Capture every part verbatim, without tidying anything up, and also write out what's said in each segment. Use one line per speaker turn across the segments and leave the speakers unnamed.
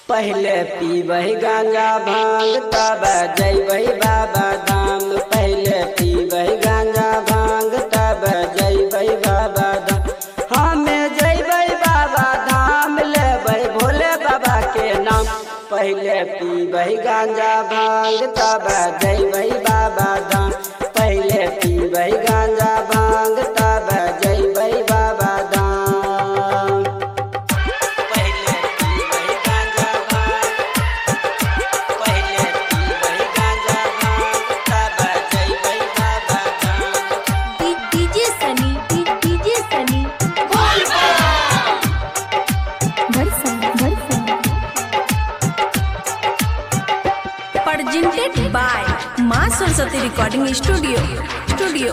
पहले पीबही गांजा भांग तब जैबही बाबा धाम। पहले पीबही गांजा भांग तब जैबही बाबा धाम। हमें जैबही बाबा धाम लेबै भोले बाबा के नाम। पहले पीबही गांजा भांग तब जैबही बाबा धाम। पहले पीबही गांजा भांग तब जैबही बाबा धाम। पहले पीबही गांजा भांग पहले पीबही गांजा भांग तब जैबही बाबा धाम।
डीजे सनी डीजे सनी बरसा बरसा presented by मां सरस्वती रिकॉर्डिंग स्टूडियो स्टूडियो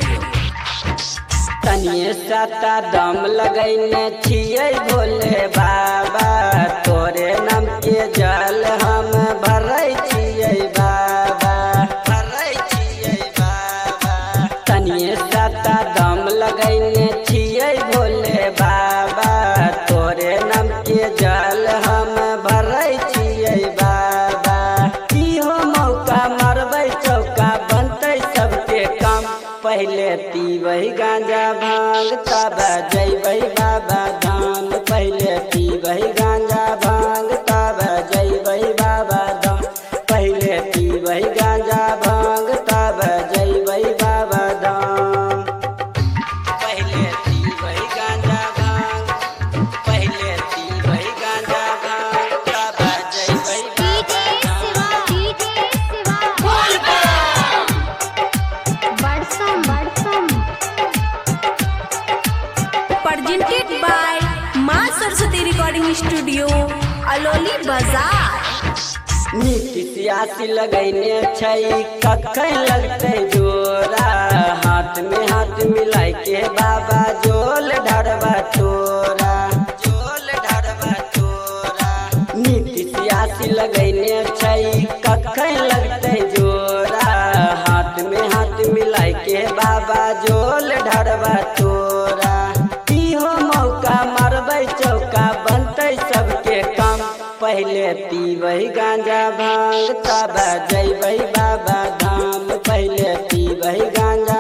तनिए साता दम लगैने छियै भोले बाबा। तोरे नाम के जल हम भरै छियै बाबा भरै छियै बाबा। तनिए साता दम लगैने छियै भोले बाबा। तोरे नाम के जल हम भरै छियै बाबा। इहो मौका मरबै चौका बनतै सबके काम। पहले पीबही गांजा भांग तब जैबही बाबा धाम। पहले पीबही गांजा भांग तब जैबही बाबा धाम। पहले पीबही गांजा भांग तब जैबही बाबा धाम। पहले पीबही गांजा भांग पहले पीबही गांजा भांग तब जैबही बाबा धाम।
बरसम बरसम presented by मां सरस्वती रिकॉर्डिंग स्टूडियो अलौली बाजार।
नीति सियासी लगैने छै कखन लगतै जोरा। हाथ में हाथ मिलाइ के बाबा जोल ढरबा तोरा जोल ढरबा तोरा। नीति सियासी लगैने छै कखन लगतै जोरा। हाथ में हाथ मिलाइ के बाबा जोल ढरबा तोरा। इहो मौका मरबै चौका बनतै सबके काम। पहले पीबही गांजा भांग तब जैबही बाबा धाम। पहले पीबही गांजा